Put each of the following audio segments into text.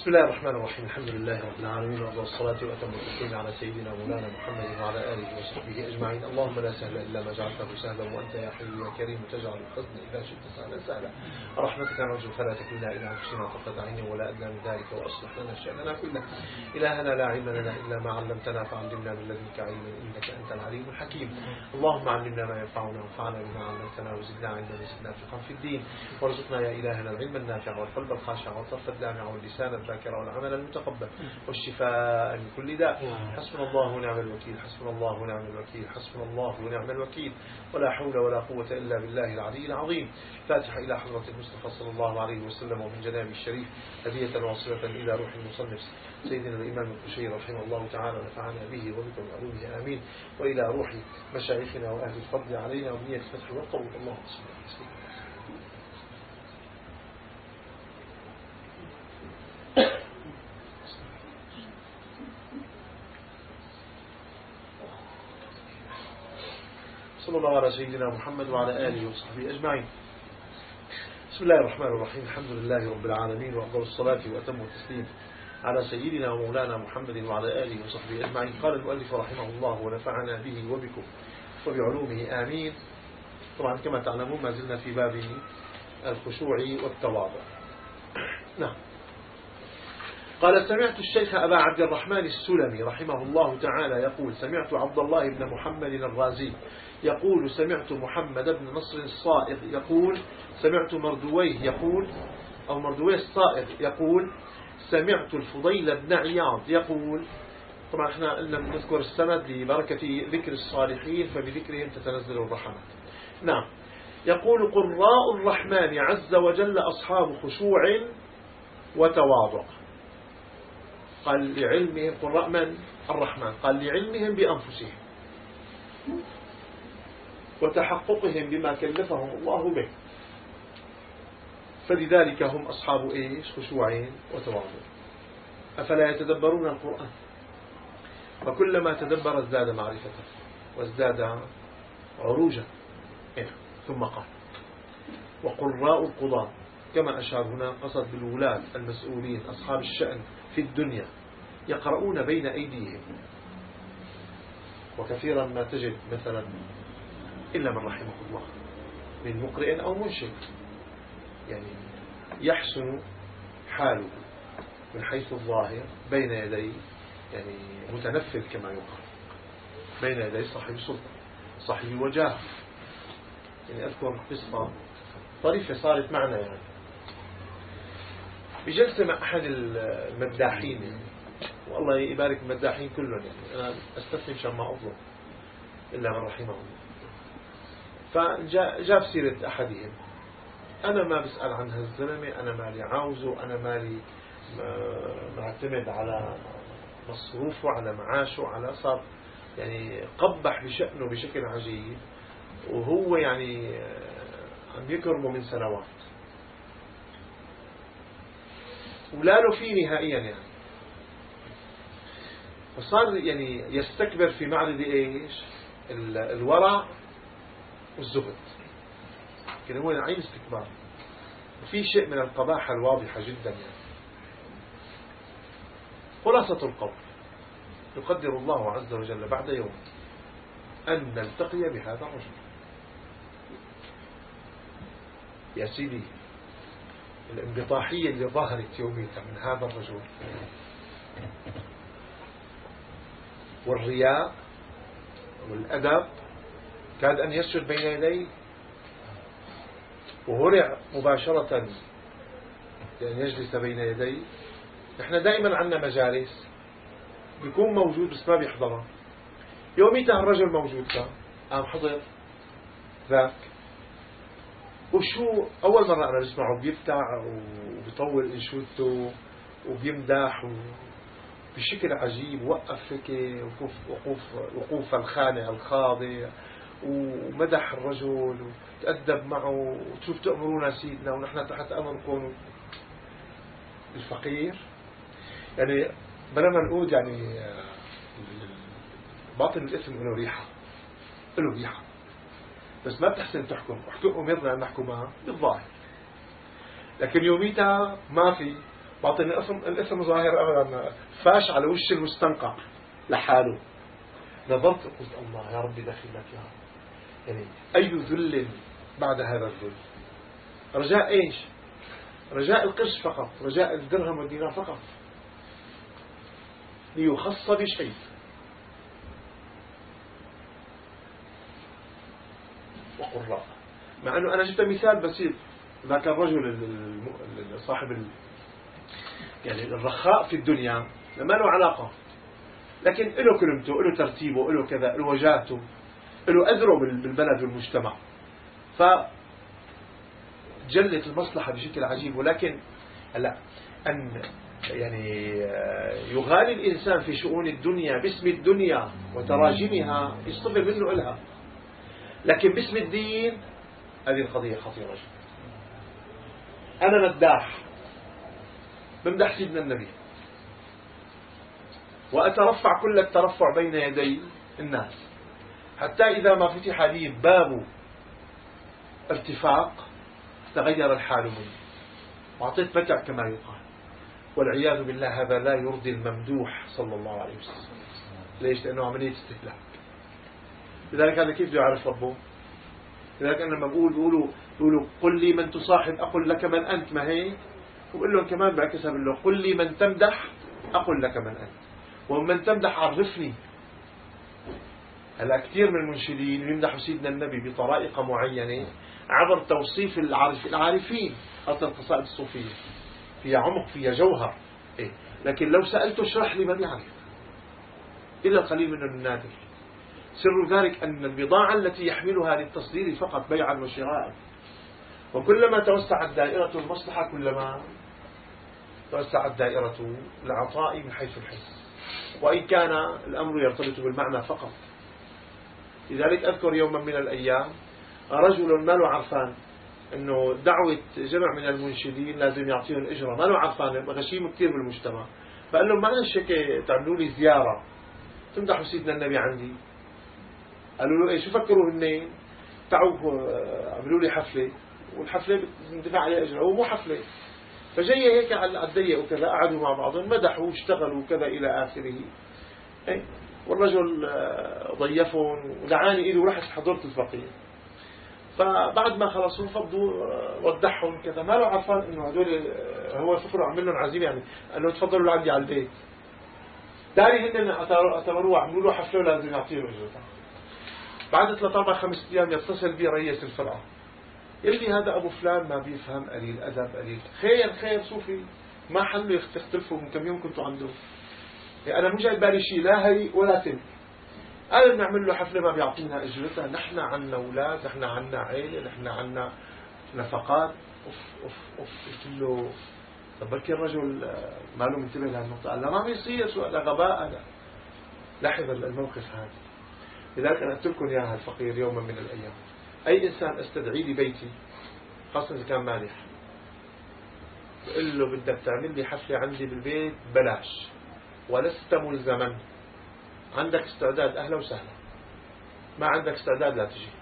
بسم الله الرحمن الرحيم. الحمد لله رب العالمين، والصلاة وأتم التسليم على سيدنا مولانا محمد وعلى آله وصحبه أجمعين. اللهم لا سهل إلا ما جعلته سهلا، وأنت يا حي يا كريم تجعل الحزن إذا شئت سهلا سهلا. رحمتك نرجو فلا تكلنا إلى أنفسنا طرفة عين ولا أدنى من ذلك، وأصلح لنا شأننا كله. إلهنا لا علم لنا إلا ما علمتنا، فعلمنا من لدنك علما إنك أنت العليم الحكيم. اللهم علمنا ما ينفعنا، وانفعنا بما علمتنا، وزدنا علما وزدنا فقها في الدين، وارزقنا يا إلهنا العلم النافع والقلب الخاشع والطرف الدامع واللسان الذاكر والعمل المتقبل والشفاء من كل داء. حسبنا الله ونعم الوكيل، حسبنا الله ونعم الوكيل، حسبنا الله ونعم الوكيل، ولا حول ولا قوة إلا بالله العلي العظيم. فاتحة إلى حضرة المصطفى صلى الله عليه وسلم، ومن جناب الشريف هدية واصلة إلى روح المصنف سيدنا الإمام القشيري رحمه الله تعالى، ونفعنا به وبكم بعلومه آمين. وإلى روح مشايخنا وأهل الفضل علينا وبنية الفتح والقبول. اللهم صل وسلم. صلى الله على سيدنا محمد وعلى آله وصحبه أجمعين. بسم الله الرحمن الرحيم. الحمد لله رب العالمين، وأفضل الصلاة وأتم التسليم على سيدنا ومولانا محمد وعلى آله وصحبه أجمعين. قال المؤلف رحمه الله: ونفعنا به وبكم وبعلومه آمين. طبعا كما تعلمون ما زلنا في باب الخشوع والتواضع. نعم. قال: سمعت الشيخ أبا عبد الرحمن السلمي رحمه الله تعالى يقول: سمعت عبد الله بن محمد الرازي يقول: سمعت محمد بن نصر الصائغ يقول: سمعت مردويه يقول، أو مردويه الصائغ يقول: سمعت الفضيل بن عياض يقول. طبعا احنا قلنا نذكر السند لبركة ذكر الصالحين، فبذكرهم تتنزل الرحمات. نعم. يقول: قراء الرحمن عز وجل أصحاب خشوع وتواضع. قال لعلمهم، قراء من؟ الرحمن. قال لعلمهم بأنفسهم وتحققهم بما كلفهم الله به، فلذلك هم أصحاب إيش؟ خشوع وتواضع. أفلا يتدبرون القرآن؟ فكلما تدبر ازداد معرفة وازداد عروجا. ثم قال: وقراء القضاة، كما أشار هنا قصد بالولاة المسؤولين أصحاب الشأن في الدنيا، يقرؤون بين أيديهم. وكثيرا ما تجد مثلا إلا من رحمه الله من مقرئ أو منشد، يعني يحسن حاله من حيث الظاهر بين يدي، يعني متنفذ كما يقال، بين يدي صاحب سلطة صاحب وجاه. يعني أذكر قصة طريفة صارت معنا، يعني بجلسة مع أحد المداحين، يعني والله يبارك المداحين كلهم، يعني أنا أستثني مشان ما أظلم إلا من رحمه الله. فجاء في سيرة أحدهم: أنا ما بسأل عن هالزلمة، أنا مالي عاوزه، أنا مالي معتمد على مصروفه، على معاشه، على صار يعني قبح بشأنه بشكل عجيب، وهو يعني عم يكرمه من سنوات ولا له فيه نهائيا، يعني فصار يعني يستكبر في معرض إيش؟ الورع والزهد. كان هو عين استكبار، وفي شيء من القباحة الواضحة جدا. يعني خلاصة القول: يقدر الله عز وجل بعد يوم أن نلتقي بهذا الرجل. يا سيدي، الانبطاحية اللي ظهرت يوميتها من هذا الرجل، والرياء والأدب، كاد أن يسجد بين يديه، وهرع مباشرة لأن يجلس بين يديه. نحن دائما عندنا مجالس بيكون موجود بس ما بيحضرها. يوميتها الرجل موجود كان، قام حضر ذاك، وشو أول مرة أنا بسمعه بيفتح وبيطول إنشودته وبيمدح بشكل عجيب، وقف هيك وقوف الخانع الخاضع، ومدح الرجل وتأدب معه، وتشوف تأمرون سيدنا ونحن تحت أمركم. الفقير يعني بلما نقول يعني باطن الاسم له ريحة، له ريحة، بس ما بتحسن تحكم. أمرنا أن نحكمها بالظاهر، لكن يوميتها ما في، بعطيني الاسم ظاهر أبدا، فاش على وش المستنقع لحاله. نظرت قلت الله يا ربي دخلك يا رب، يعني أي ذل بعد هذا الذل. رجاء إيش؟ رجاء القرش فقط، رجاء الدرهم والدينار فقط، ليخص بشيء. وقراء، مع أنه أنا جبت مثال بسيط، ذاك الرجل صاحب يعني الرخاء في الدنيا ما له علاقة، لكن له كلمته، له ترتيبه، له كذا، له وجاهته، له أثره بالبلد والمجتمع، فجلت المصلحة بشكل عجيب. ولكن لا، أن يعني يغالي الإنسان في شؤون الدنيا باسم الدنيا وتراجمها يصطبر منه إلها، لكن باسم الدين هذه القضية خطيرة جدا. أنا مداح بمدح سيدنا النبي وأترفع كل الترفع بين يدي الناس، حتى إذا ما فتح لي باب ارتفاق تغير الحال مني وأعطيت متع كما يقال، والعياذ بالله هذا لا يرضي الممدوح صلى الله عليه وسلم. ليش؟ لأنه عملية استهلاك. لذلك هذا كيف يعرف ربه؟ لذلك أنا لما بقولوا قل لي من تصاحب أقول لك من أنت، ما هيك؟ وبقول لهم كمان بعكسها، بقول له قل لي من تمدح أقول لك من أنت، ومن تمدح عرفني. هلا كثير من المنشدين يمدحوا سيدنا النبي بطرائق معينة عبر توصيف العارفين. أصل القصائد الصوفية فيها عمق، فيها جوهر، إيه؟ لكن لو سألته اشرح لي ما بيعرف إلا القليل من النادر. سر ذلك أن البضاعة التي يحملها للتصدير فقط بيعا وشراء، وكلما توسعت دائرة المصلحة كلما توسعت دائرة العطاء من حيث الحس، وإن كان الأمر يرتبط بالمعنى فقط. لذلك أذكر يوما من الأيام رجل ما له عرفان أنه دعوة جمع من المنشدين لازم يعطيهم إجرة، ما له عرفان، غشيم كثير بالمجتمع، فقال لهم معلش هيك تعملوا لي زيارة تمدحوا سيدنا النبي عندي. قالوا له إيه شو فكروا هنين؟ تعوا عملوا لي حفلة، والحفلة بندفع عليها أجرة، هو مو حفلة. فجاي هيك على الضيق وكذا، قعدوا مع بعضهم مدحوا واشتغلوا وكذا إلى آخره. والرجل ضيفهم ودعاني إلي ورحت حضرت الفقيه. فبعد ما خلصوا فضوا ودحهم كذا، ما له عرفان إنه هذول هو فكروا عمل لهم عزيمة، يعني قالوا تفضلوا لعندي على البيت. داري هن اعتبروه عملوا له حفلة ولازم يعطيه أجرته. بعد 3-4-5 أيام يتصل بي رئيس الفرقة، يقول لي هذا أبو فلان ما بيفهم، قليل أدب، قليل خير صوفي، ما حلوا يختلفوا، من كم يوم كنتوا عنده، يعني أنا مو جاي بالي شيء لا هي ولا تم. قال بنعمل له حفلة ما بيعطينا أجرتها، نحن عنا أولاد، نحن عنا عائلة، نحن عنا نفقات. قلت له طب بركي الرجل ما له منتبه لهالنقطة. قال لا ما بيصير، هذا غباء. هذا لاحظ الموقف هذا. لذلك أنا قلت لكم يا الفقير يوما من الأيام، أي إنسان استدعي لي بيتي خاصة إذا كان مالح، بقول له بدك تعمل لي حفلة عندي بالبيت بلاش ولست ملزما، عندك استعداد أهلا وسهلا، ما عندك استعداد لا تجي،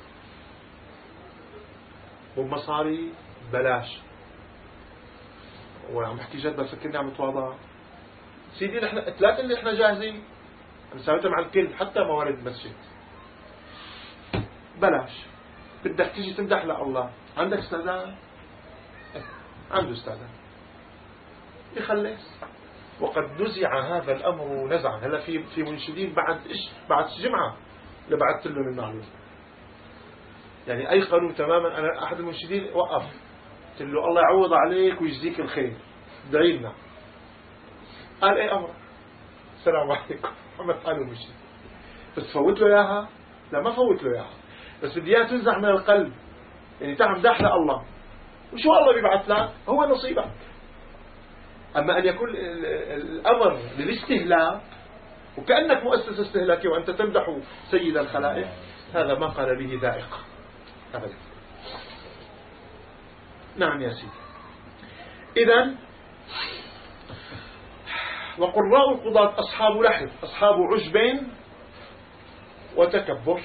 وبمصاري بلاش. وعم بحكي جد بفكرني عم بتواضع سيدي، نحن 3 اللي احنا جاهزين، مساويتها مع الكل حتى موارد المسجد. بلاش، بدك تيجي تمدح لله، عندك استعداد؟ عنده استعداد يخلص. وقد نزع هذا الأمر نزعا. هلا في منشدين بعد جمعة لبعثت لهم المعلومة، يعني أيقنوا تماما. أنا أحد المنشدين وقف قلت له الله يعوض عليك ويجزيك الخير، ادعي لنا. قال ايه أمر، السلام عليكم، محمد حاله المنشد. بس فوت له إياها؟ لا ما فوت له إياها، بس بدي إياها تنزع من القلب. يعني تعمل داح لله، وشو الله بيبعث لك هو نصيبك. أما أن يكون الأمر للاستهلاك وكأنك مؤسسة استهلاكية وأنت تمدح سيد الخلائق، هذا ما قال به ذائق أبدا. نعم يا سيدي. إذن وقراء القضاة أصحاب لحظ، أصحاب عجب وتكبر،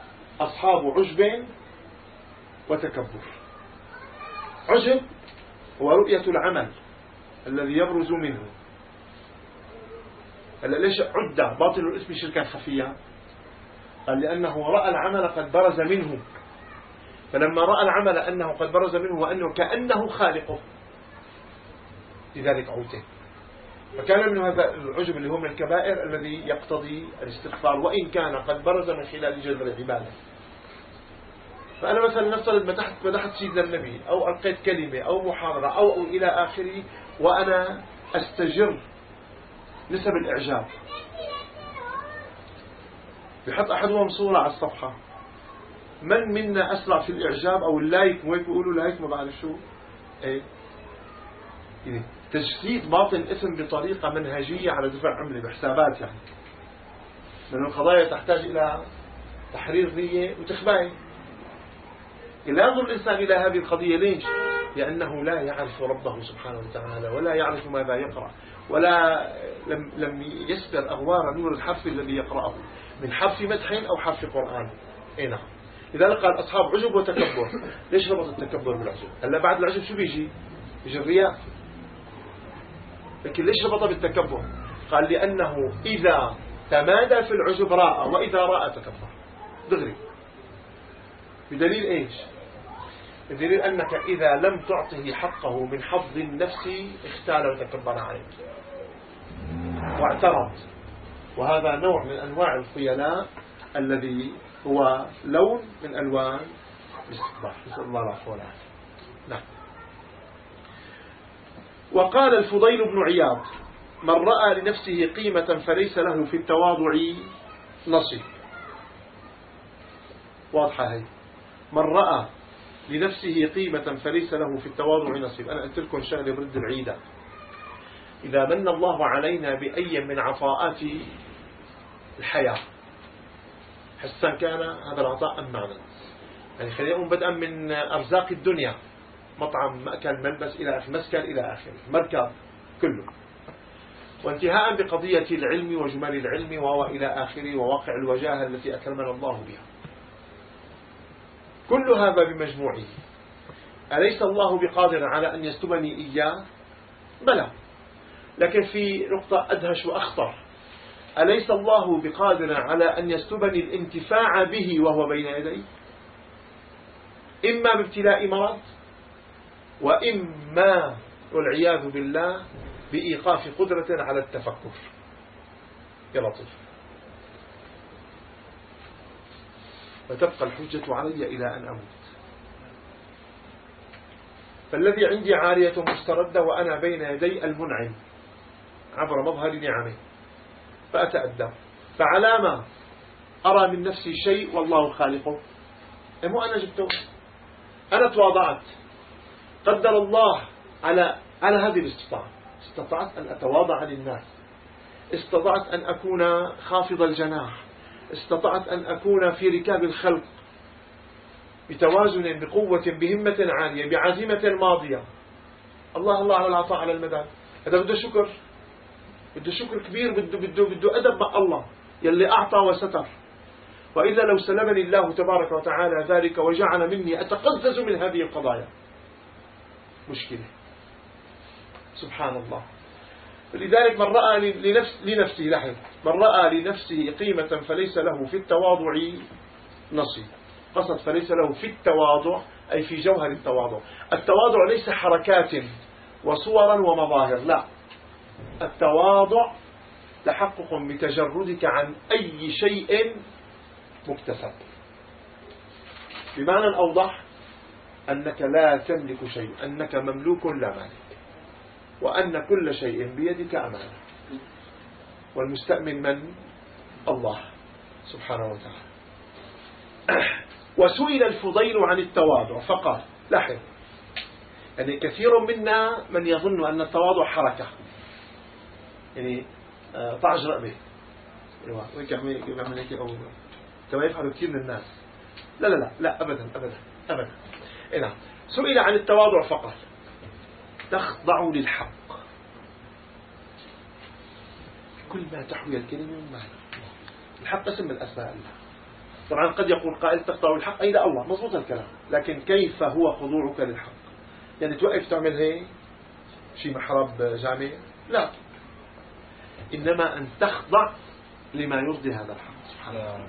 أصحاب عجب وتكبر. عجب هو رؤية العمل الذي يبرز منه. هلا ليش عد باطل الاسم شركا خفيا؟ قال لأنه رأى العمل قد برز منه، فلما رأى العمل أنه قد برز منه وأنه كأنه خالقه لذلك عوته. فكان من هذا العجب اللي هو من الكبائر الذي يقتضي الاستغفار وإن كان قد برز من خلال جذر العبادة. فأنا مثلا نفترض مدحت سيدنا النبي أو ألقيت كلمة أو محاضرة أو إلى آخره وأنا أستجر نسب الإعجاب، بحط أحدهم صورة على الصفحة، من منا أسرع في الإعجاب أو اللايك، وهيك بيقولوا لايك ما بعرف شو إيه، يعني تجسيد باطن اسم بطريقة منهجية على دفع عملة بحسابات، يعني من القضايا تحتاج إلى تحرير نية وتخباية. لا ينظر الإنسان إلى هذه القضية. ليش؟ لأنه لا يعرف ربه سبحانه وتعالى ولا يعرف ماذا يقرأ، ولا لم يسبر أغوار نور الحرف الذي يقرأه من حرف مدح أو حرف قرآن. إيه نعم. لذلك قال أصحاب عجب وتكبر. ليش ربط التكبر بالعجب؟ هلا بعد العجب شو بيجي الرياء. لكن ليش ربطه بالتكبر؟ قال لأنه إذا تمادى في العجب راء، وإذا راء تكبر دغري. بدليل إيش؟ بدليل أنك إذا لم تعطه حقه من حظ النفس اختال وتكبر عليك واعترض. وهذا نوع من أنواع الخيلاء الذي هو لون من ألوان الاستكبار. نسأل الله العفو والعافية. نعم. وقال الفضيل بن عياض: من رأى لنفسه قيمة فليس له في التواضع نصيب. واضحة هي. من رأى لنفسه قيمة فليس له في التواضع نصيب. أنا قلت لكم شغله برد العيدة: إذا من الله علينا بأي من عطاءات الحياة حسا كان هذا العطاء أم معنى، يعني خلينا نقوم بدءا من أرزاق الدنيا، مطعم، مأكل، ملبس إلى آخره، مسكن إلى آخره، مركب كله، وانتهاء بقضية العلم وجمال العلم وإلى آخره، وواقع الوجاهة التي أكرمنا الله بها. كل هذا بمجموعه أليس الله بقادر على أن يستبني إياه؟ بلى، لكن في نقطة أدهش وأخطر: أليس الله بقادر على أن يستبني الانتفاع به وهو بين يديه؟ إما بابتلاء مرض، وإما والعياذ بالله بإيقاف قدرة على التفكر. يا لطيف. فتبقى الحجة علي إلى أن أموت. فالذي عندي عارية مستردة وأنا بين يدي المنعم عبر مظهر نعمه، فأتأدب. فعلامة أرى من نفسي شيء والله خالقه، مو أنا جبته، أنا تواضعت، قدر الله على هذه الاستطاعة. استطعت أن أتواضع للناس، استطعت أن أكون خافض الجناح، استطعت أن أكون في ركاب الخلق بتوازن، بقوة، بهمة عالية، بعزيمة ماضية. الله على العطاء على المدى. هذا بده شكر، بده شكر كبير، بده أدب مع الله يلي أعطى وستر. وإذا لو سلمني الله تبارك وتعالى ذلك وجعل مني أتقزز من هذه القضايا، مشكلة. سبحان الله. لذلك من رأى لنفسه لاحظ: من رأى لنفسه قيمة فليس له في التواضع نصيب. قصد فليس له في التواضع أي في جوهر التواضع. التواضع ليس حركات وصورا ومظاهر، لا، التواضع تحقق بتجردك عن أي شيء مكتسب. بمعنى أوضح: أنك لا تملك شيء، أنك مملوك لا مالك، وأن كل شيء بيدك أمانة، والمستأمن من؟ الله سبحانه وتعالى. وسئل الفضيل عن التواضع فقال: لاحظ، يعني كثير منا من يظن أن التواضع حركة، يعني طعج رقبة كما يفعل كثير من الناس. لا لا لا لا، أبدا أبدا أبدا. نعم. سئل عن التواضع فقال: تخضع للحق كل ما تحوي الكلمة من معنى. الحق اسم من أسماء الله. طبعا قد يقول قائل: تخضع للحق أي لا الله، مضبوط الكلام، لكن كيف هو خضوعك للحق؟ يعني توقف تعمل هيك شيء محراب جامع، لا، إنما أن تخضع لما يرضي هذا الحق سبحانه.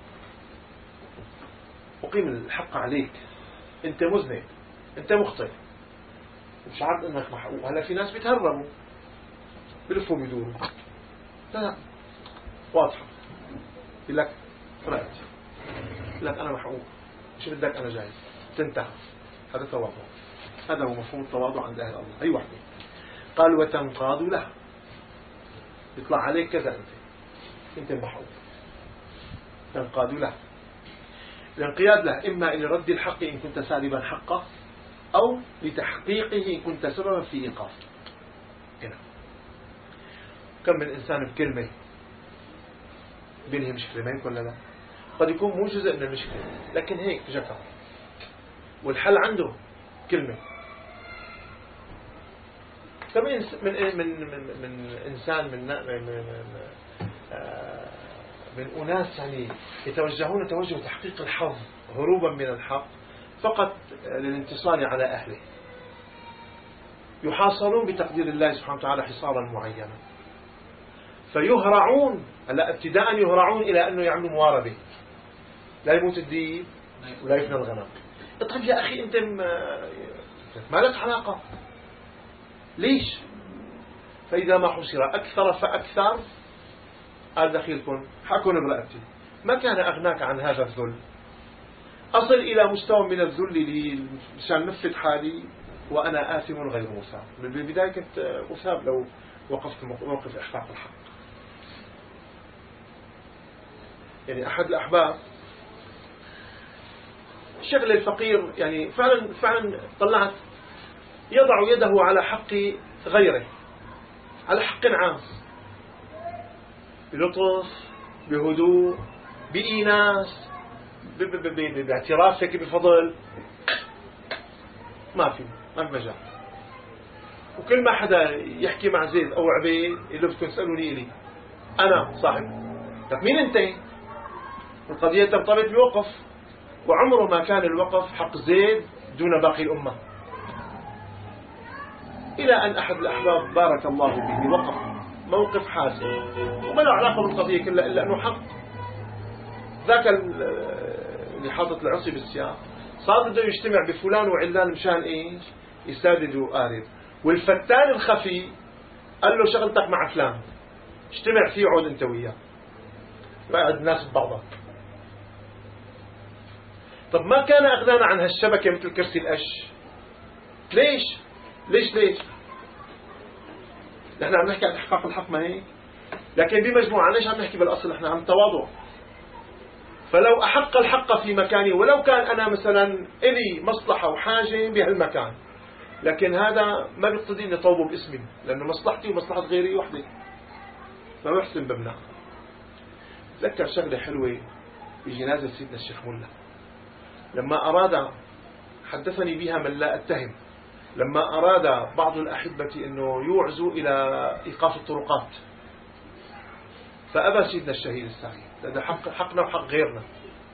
أقيم الحق عليك، أنت مذنب، أنت مخطئ، مش عارف أنك محقوق. هلا في ناس بيتهربوا بلفوا بيدوروا، لا واضحة، يقول لك فرقت، يقول لك أنا محقوق، مش بدك أنا جاهز، تنتهى. هذا تواضع، هذا هو مفهوم التواضع عند أهل الله. أي واحدة. قال وتنقاد له، يطلع عليك كذا، أنت محقوق، تنقاد له. الانقياد له إما لرد الحق إن كنت سالبا حقه، أو لتحقيقه إن كنت سببا في إيقافه. هنا كم من إنسان بكلمة بينهي مشكلة، ما يكون لا، قد يكون مو جزء من المشكلة لكن هيك ذكر، والحل عنده كلمة. كم من إنسان من أناس يعني يتوجهون توجه تحقيق الحظ هروبا من الحق فقط للانتصار على أهله، يحاصرون بتقدير الله سبحانه وتعالى حصارا معينا، فيهرعون، هلا ابتداء يهرعون إلى أنه يعملوا مواربة، لا يموت الديب ولا يفنى الغنم. طيب يا أخي أنت ما لك علاقة، ليش؟ فإذا ما حصر أكثر فأكثر، قال دخيلكم حكون برأتي، ما كان أغناك عن هذا الذل، أصل إلى مستوى من الذل لي مشان نفذ حالي وأنا آثم غير مثاب. بالبداية كنت مثاب لو وقفت موقف إحقاق الحق. يعني أحد الأحباب شغل الفقير، يعني فعلا طلعت يضع يده على حق غيره، على حق عام، بلطف، بهدوء، بإيناس، باعترافك بفضل، ما في مجال. وكل ما حدا يحكي مع زيد أو عبيد اللي بدكم تسألوني إلي، أنا صاحب. طب مين أنت؟ القضية ترتبط بوقف، وعمره ما كان الوقف حق زيد دون باقي الأمة، إلى أن أحد الأحباب بارك الله به وقف موقف حاسم وما له علاقة بالقضية كلها إلا أنه حق. ذاك اللي حاطط العصي بالسياق صار بده يجتمع بفلان وعلان مشان إيش؟ يسادد وآرد. والفتان الخفي قال له شغلتك مع فلان، اجتمع فيه عود انت وياه، وقعد الناس ببعضها. طب ما كان أغنانا عن هالشبكة مثل كرسي القش؟ ليش؟ نحن عم نحكي عن إحقاق الحق، ما هيك؟ لكن بمجموعة ليش عم نحكي بالأصل؟ نحن عن التواضع. فلو أحق الحق في مكاني، ولو كان أنا مثلا إلي مصلحة وحاجة بهالمكان، لكن هذا ما بيقتضي أني طوبه باسمي، لأنه مصلحتي ومصلحة غيري وحدة، ما بحسن بمنع. تذكر شغلة حلوة بجنازة سيدنا الشيخ ملا، لما أراد، حدثني بها من لا أتهم، لما أراد بعض الأحبة أنه يوعزوا إلى إيقاف الطرقات، فأبى سيدنا الشهيد السعيد، هذا حقنا وحق غيرنا.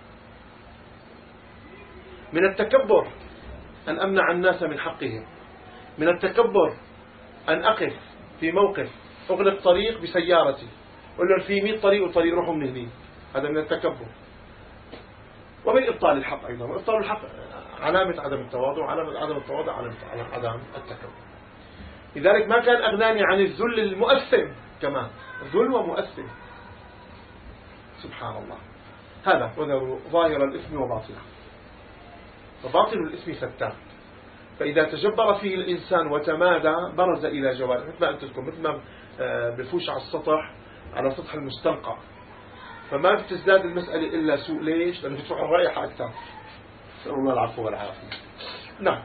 من التكبر أن أمنع الناس من حقهم، من التكبر أن أقف في موقف أغلق طريق بسيارتي أقول له في 100 طريق وطريق روحوا من هني، هذا من التكبر. ومن إبطال الحق أيضا، وإبطال الحق علامة عدم التواضع، علامة عدم التواضع علامة عدم التكبر. لذلك ما كان أغناني عن الذل المؤثم، كمان ذل ومؤثم، سبحان الله. هذا وذروا ظاهر الإثم وباطنه، وباطن الإثم فتان، فإذا تجبر فيه الإنسان وتمادى برز إلى جواره، مثل ما قلت لكم، مثل ما بفوش على السطح، على سطح المستنقع، فما بتزداد المسألة إلا سوء. ليش؟ لأنه بتروح الرائحة أكثر. نسأل الله العفو والعافية. نعم.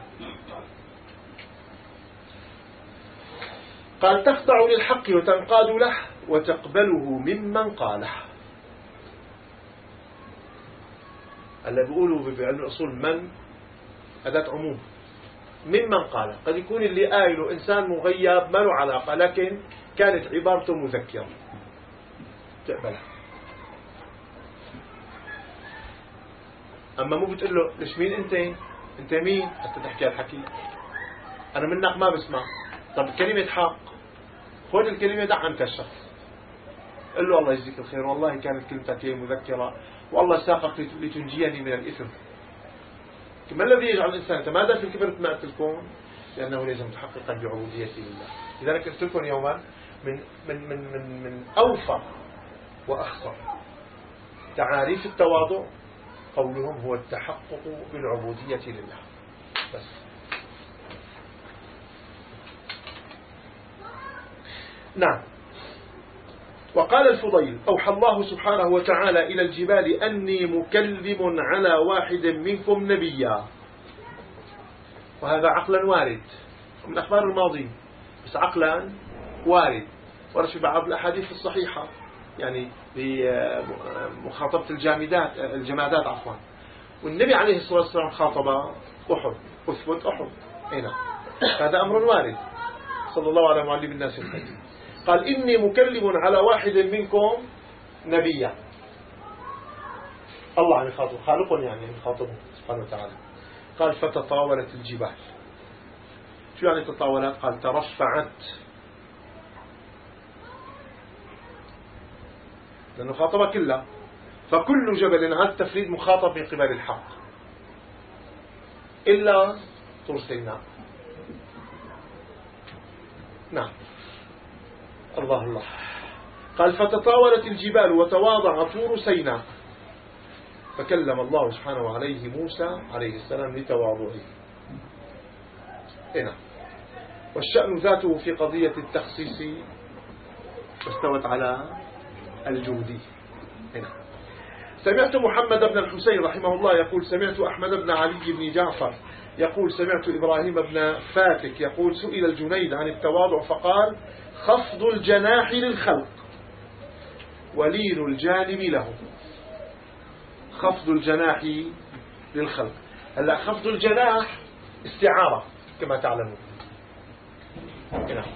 قال تخضع للحق وتنقاد له وتقبله ممن قاله. هلا بيقولوا بعلم الأصول من أداة عموم، ممن قاله قد يكون اللي قايله إنسان مغيب ما له علاقة، لكن كانت عبارته مذكرة تقبلها. أما مو بتقول له ليش مين أنت مين حتى تحكي الحكي، أنا منك ما بسمع. طب كلمة حق، خذ الكلمة دع عنك الشخص، قل له الله يجزيك الخير، والله كانت كلمتك هي مذكرة، والله ساقك لتنجيني من الإثم. ما الذي يجعل الإنسان يتمادى في الكبر كما قلت لكم؟ لأنه ليس متحققا بعبوديته لله. لذلك قلت لكم يوما من أوفر وأخصر تعاريف التواضع قولهم هو التحقق بالعبودية لله بس. نعم. وقال الفضيل: أوحى الله سبحانه وتعالى إلى الجبال أني مكلم على واحد منكم نبيا. وهذا عقلا وارد من أخبار الماضي، بس عقلا وارد ورد في بعض الأحاديث الصحيحة، يعني بمخاطبة الجمادات عفوا. والنبي عليه الصلاة والسلام خاطب أحد، أثبت أحد هنا، هذا أمر وارد صلى الله على معلم الناس الخير. قال: إني مكلم على واحد منكم نبيا. الله عم يخاطب، خالقهم يعني يخاطبه سبحانه وتعالى. قال: فتطاولت الجبال. شو يعني تطاولت؟ قال: ترفعت، لأنه خاطب كلها. فكل جبل على التفريد مخاطب من قبل الحق إلا طور سيناء. نعم. الله. قال: فتطاولت الجبال وتواضع طور سيناء، فكلم الله سبحانه عليه موسى عليه السلام لتواضعه. هنا والشأن ذاته في قضية التخصيص واستوت على الجودي. هنا سمعت محمد بن الحسين رحمه الله يقول: سمعت أحمد بن علي بن جعفر يقول: سمعت إبراهيم بن فاتك يقول: سئل الجنيد عن التواضع فقال: خفض الجناح للخلق ولين الجانب له. خفض الجناح للخلق. هلا خفض الجناح استعارة كما تعلمون، هنا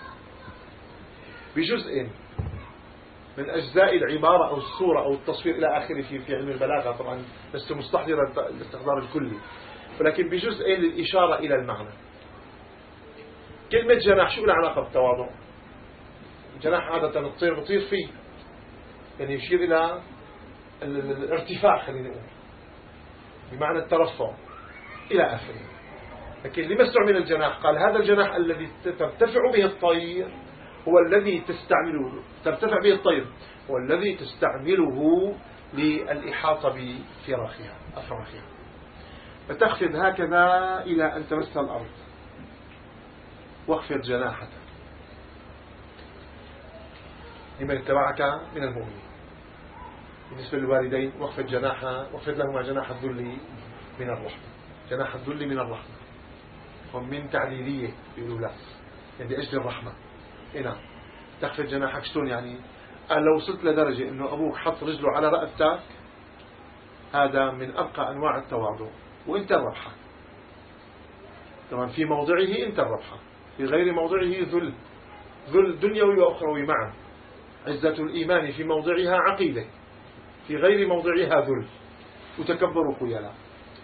بجزء من أجزاء العبارة أو الصورة أو التصوير إلى آخره في علم البلاغة. طبعا لست مستحضرا الاستحضار الكلي، ولكن بجزء للإشارة إلى المعنى. كلمة جناح شو العلاقة بالتواضع؟ الجناح عادة الطير بطير فيه، يعني يشير إلى الارتفاع، خلينا نقول بمعنى الترفع إلى آخره. لكن لما استعمل الجناح؟ قال: هذا الجناح الذي ترتفع به الطير هو الذي ترتفع به الطير هو الذي تستعمله للإحاطة بفراخها أفراخها، فتخفض هكذا إلى أن تمس الأرض. واخفض جناحك لمن اتبعك من المؤمنين. بالنسبة للوالدين: واخفض لهما جناح الذل من الرحمة. جناح الذل من الرحمة، هم من تعليلية بيقولوا لا، يعني لأجل الرحمة. هنا تخفض جناحك شلون؟ يعني لو وصلت لدرجة انه ابوك حط رجله على رقبتك، هذا من ابقى انواع التواضع، وانت الربحة. طبعا في موضعه انت الربحة، في غير موضعه ذل دنيوي واخروي معا. عزة الايمان في موضعها عقيدة، في غير موضعها ذل وتكبر وخيلاء،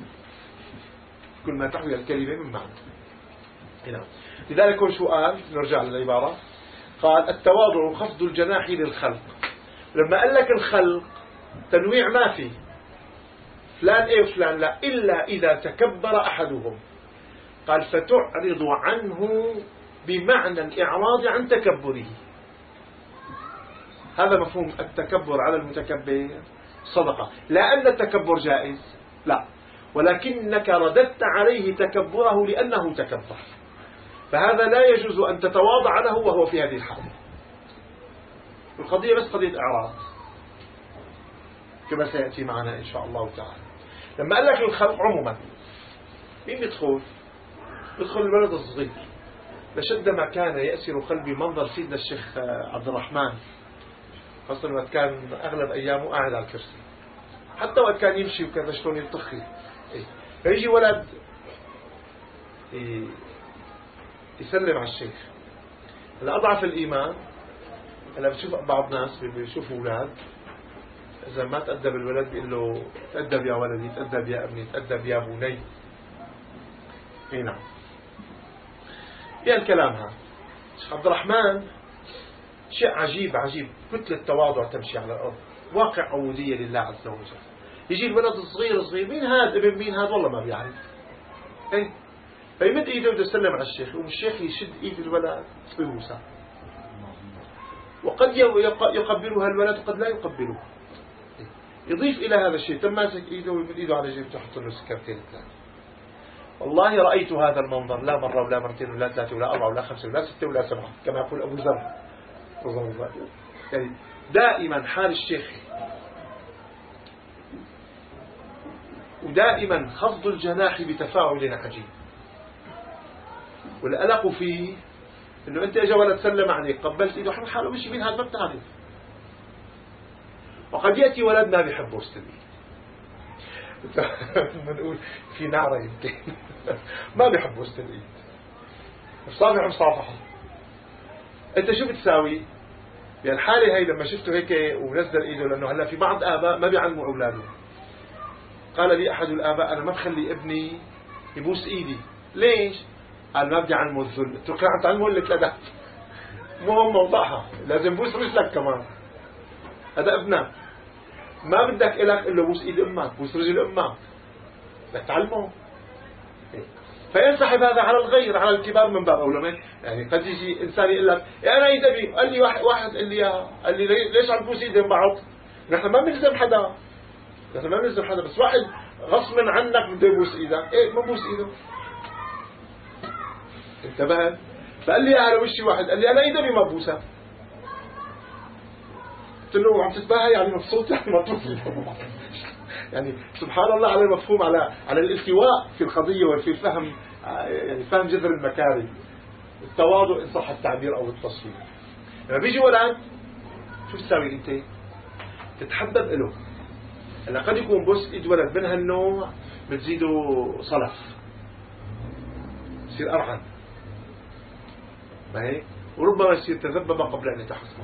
كل ما تحوي الكلمة من معنى. هنا لذلك هو شو قال؟ نرجع للعبارة. قال: التواضع خفض الجناح للخلق. لما قال لك الخلق تنويع ما في فلان ايه وفلان لا، إلا إذا تكبر أحدهم. قال: فتعرض عنه بمعنى الإعراض عن تكبره. هذا مفهوم التكبر على المتكبر صدقة. لا أن التكبر جائز، لا، ولكنك رددت عليه تكبره لأنه تكبر، فهذا لا يجوز أن تتواضع له وهو في هذه الحالة. القضية بس قضية إعراض كما سيأتي معنا إن شاء الله تعالى. لما قال لك الخلق عموما، مين بيدخل الولد الصغير. لشد ما كان يأسر قلبي منظر سيدنا الشيخ عبد الرحمن، خاصة وقت كان أغلب أيامه قاعد على الكرسي، حتى وقت كان يمشي وكذا شلون يلتخي. فيجي ولد يسلم على الشيخ. هلا أضعف الإيمان، هلا بتشوف بعض الناس بيشوفوا أولاد إذا ما تأدب الولد بيقول له: تأدب يا ولدي، تأدب يا ابني، تأدب يا بني. نعم. يا الكلام هذا الشيخ عبد الرحمن شيء عجيب عجيب، كتلة تواضع تمشي على الأرض، واقع عبودية لله عز وجل. يجي الولد الصغير صغير، مين هذا ابن مين هذا والله ما بيعرف، فيمد ايده بده يسلم على الشيخ، والشيخ يشد ايد الولد ويبوسها، وقد يقبلها الولد وقد لا يقبلها. يضيف إلى هذا الشيء تم ماسك ايده ويمد ايده على جيبه تحط له سكرتين ثلاثة. والله رأيت هذا المنظر لا مرة ولا مرتين ولا ثلاثة ولا أربعة ولا خمسة ولا ستة ولا سبعة، كما يقول أبو ذر. يعني دائما حال الشيخ، ودائما خفض الجناح بتفاعل عجيب. والألق فيه انه انت اجى ولد سلم عليك قبلت ايده حول حاله مش مين هذا ما بتعرف. وقد ياتي ولد ما بيحب بوسة الايد، بنقول في نعرة يمكن ما بيحب بوسة الايد، صافح مصافحة. انت شو بتساوي بالحالة هي لما شفته هيك ونزل ايده؟ لانه هلا في بعض اباء ما بيعلموا اولاده. قال لي احد الاباء انا ما بخلي ابني يبوس ايدي. ليش؟ قال ما بدي اعلمه الذل. قلت له عم تعلمه لك الادب، مو هم موضعها، لازم بوس رجلك كمان، هذا ابنك. ما بدك إلك إلا بوس ايد امك، بوس رجل امك، بدك تعلمه. فينسحب هذا على الغير، على الكبار من باب اولى. يعني قد يجي انسان يقول لك يا انا ايد ابي، قال لي واحد قال لي ليش عم تبوس ايدهم بعض؟ نحن ما بنلزم حدا، نحن ما بنلزم حدا، بس واحد غصبا عنك بده يبوس ايدك، ايه ما بوس ايده. انتبهت؟ فقال لي على وشي واحد قال لي انا ايد ابي ما بوسها. قلت له عم تتباهى يعني مبسوط يعني مطلوب يعني سبحان الله على المفهوم، على الالتواء في القضية وفي الفهم، يعني فهم جذر المكارم، التواضع إن صح التعبير أو التصوير. لما بيجي ولد شو تساوي أنت؟ تتحبب له. هلا قد يكون بوس إيد ولد من هالنوع بتزيده صلف، يصير أرعن، ما هيك؟ وربما يصير تذبب قبل أن يتحصن.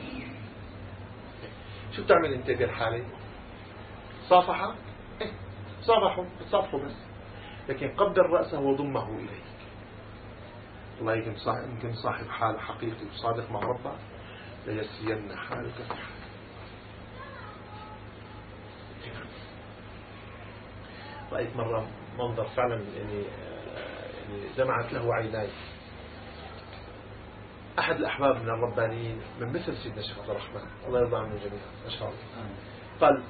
شو بتعمل أنت بهالحالة؟ صافحة؟ إيه صافحوا، تصافحوا بس، لكن قبل رأسه وضمه إليك. الله يمكن صاحب حال حقيقي وصادق مع ربه ليسين حالك في حال. رأيت مرة منظر فعلا يعني دمعت له عيناي. أحد الأحباب من الربانيين من مثل سيدنا الشيخ عبد الرحمن الله يرضى عنه جميعا ما شاء الله، قال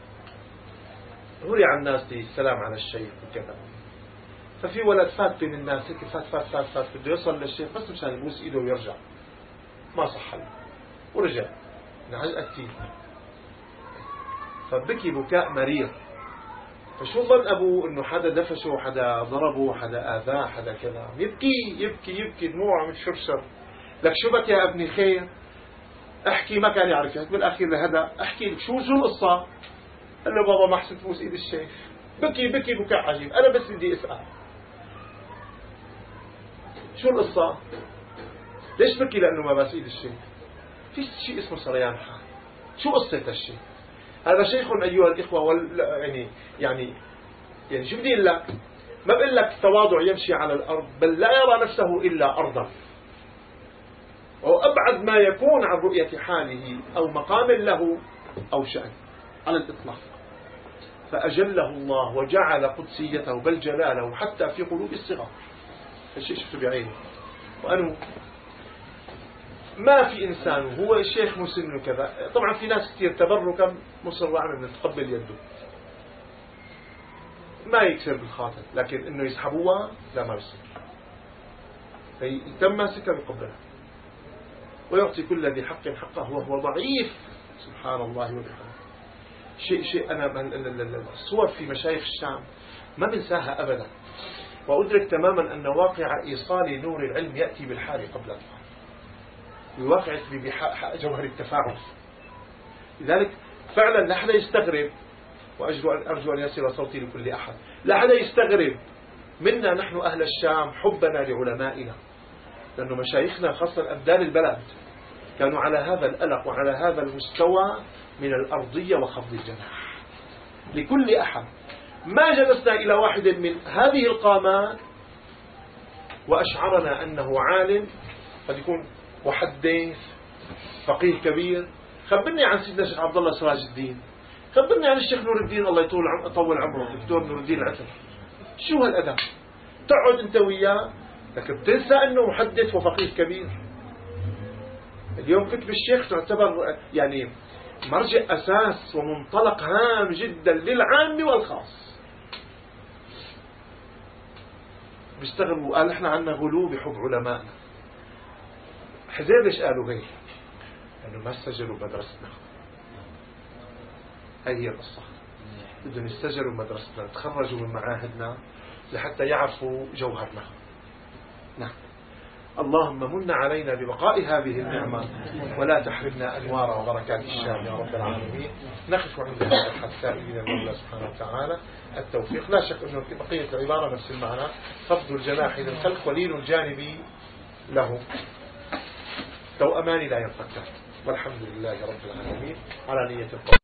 هوري على الناس دي السلام على الشيخ وكذا، ففي ولد فات بين الناس هيك فات بده يوصل للشيخ بس مشان يبوس ايده ويرجع، ما صح له ورجع نعجقت فيه، فبكي بكاء مرير. فشو ظن أبوه إنه حدا دفشه، حدا ضربه، حدا آذاه، حدا كذا، يبكي دموعه عم تشرشر. لك شو بك يا ابني خير؟ احكي. ما كان يعرف يعني بالأخير لهذا احكي لك شو القصة؟ قال له بابا ما حسيت بوس ايد الشيخ. بكي بكاء عجيب. أنا بس بدي أسأل شو القصة؟ ليش بكي؟ لأنه ما باس ايد الشيخ. في شيء اسمه صريان حال. شو قصة الشيء؟ هذا شيخ أيها الإخوة يعني شو بدي أقول لك؟ ما بقول لك تواضع يمشي على الأرض، بل لا يرى نفسه إلا أرضا، وهو أبعد ما يكون عن رؤية حاله أو مقام له أو شأن على الإطلاق. فأجله الله وجعل قدسيته بل جلاله حتى في قلوب الصغار. الشيء شفته بعينه. وأنه ما في إنسان هو شيخ مسن كذا. طبعا في ناس كثير تبركا مصر على أن نتقبل يده، ما يكسر بالخاطر، لكن إنه يسحبوها لا ما يصير. فيتم ماسكها بقبلها ويعطي كل ذي حق حقه وهو ضعيف. سبحان الله وبحمده. شيء أنا الصور في مشايخ الشام ما بنساها أبدا، وأدرك تماما أن واقع إيصال نور العلم يأتي بالحال قبل الفعل، بواقع جوهر التفاعل. لذلك فعلا لا أحد يستغرب، وأرجو أن يصل صوتي لكل أحد، لا أحد يستغرب منا نحن أهل الشام حبنا لعلمائنا، لأن مشايخنا خاصة أبدال البلد كانوا على هذا الألق وعلى هذا المستوى من الأرضية وخفض الجناح لكل أحد. ما جلسنا إلى واحد من هذه القامات وأشعرنا أنه عالم، قد يكون محدث فقيه كبير. خبرني عن سيدنا الشيخ عبد الله سراج الدين، خبرني عن الشيخ نور الدين الله يطول عمره، الدكتور نور الدين العتر. شو هالأدب؟ تقعد أنت وياه لكن بتنسى أنه محدث وفقيه كبير. اليوم كتب الشيخ تعتبر يعني مرجع أساس ومنطلق هام جدا للعام والخاص. بيشتغلوا قال احنا عنا غلو بحب علمائنا. حزير ليش قالوا هيك؟ لأنه ما سجلوا مدرستنا. هي القصة. بدهم يستجلوا مدرستنا، تخرجوا من معاهدنا لحتى يعرفوا جوهرنا. نعم. اللهم من علينا ببقاء هذه النعمة ولا تحرمنا أنوار وبركات الشام يا رب العالمين. نقف عند هذا الحد سائلين المولى سبحانه وتعالى التوفيق. لا شك أنه في بقية العبارة نفس المعنى، خفض الجناح للخلق ولين الجانب له، توأمان لا ينفكان. والحمد لله رب العالمين على نية القول.